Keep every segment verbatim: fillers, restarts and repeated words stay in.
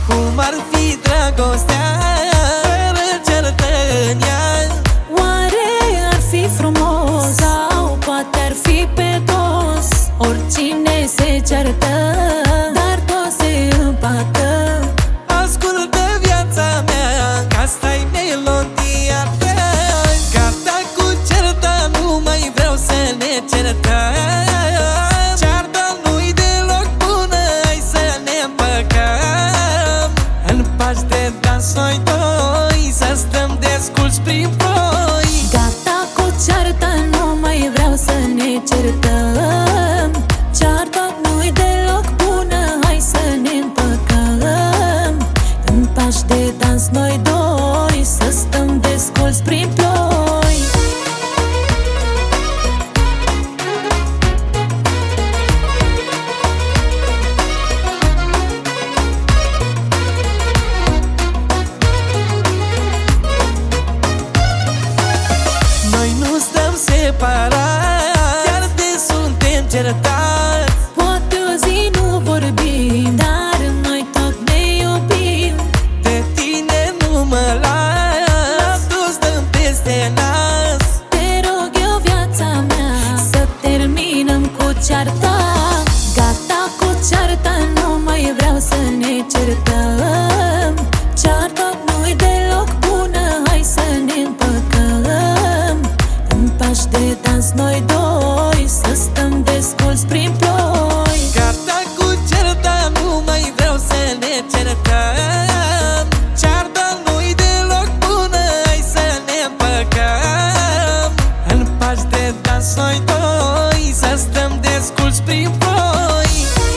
Cum ar fi dragostea fără certă în ea? Oare ar fi frumos sau poate ar fi pe dos? Oricine se certă, dar tot se împată. Ascultă viața mea, că asta-i melodia ta. Gata cu certa, nu mai vreau să ne certăm. Cearta nu-i deloc bună, hai să ne împăcăm. În pași de dans noi doi, să stăm desculți prin ploi. Gata cu cearta, nu mai vreau să ne certăm. Cearta nu-i deloc bună, hai să ne împăcăm. În pași de dans noi doi, să stăm desculți prin ploi. Noi nu stăm separați, chiar de suntem certați. Poate o zi nu vorbim, dar noi tot ne iubim. De tine nu mă las, la toți dăm peste nas. Te rog eu, viața mea, să terminăm cu cearta. Gata cu cearta, nu mai vreau să ne certăm. Cearta nu-i deloc bună, hai să ne împăcăm. În pași de dans noi doi, să stăm desculți prin ploi. Gata cu certa, nu mai vreau să ne certăm. Cearta nu-i deloc bună, hai să ne împăcăm. În pași de dans noi doi, să stăm desculți prin ploi.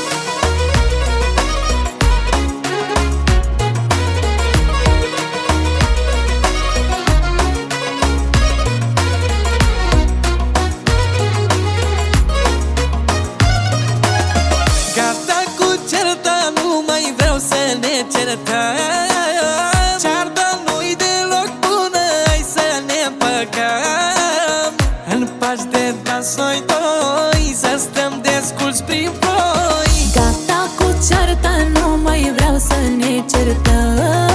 Gata cu certa, nu mai vreau să ne certăm. Cearta nu-i deloc bună, hai să ne împăcăm. În pași de dans noi doi, să stăm desculți prin ploi. Gata cu cearta, nu mai vreau să ne certăm.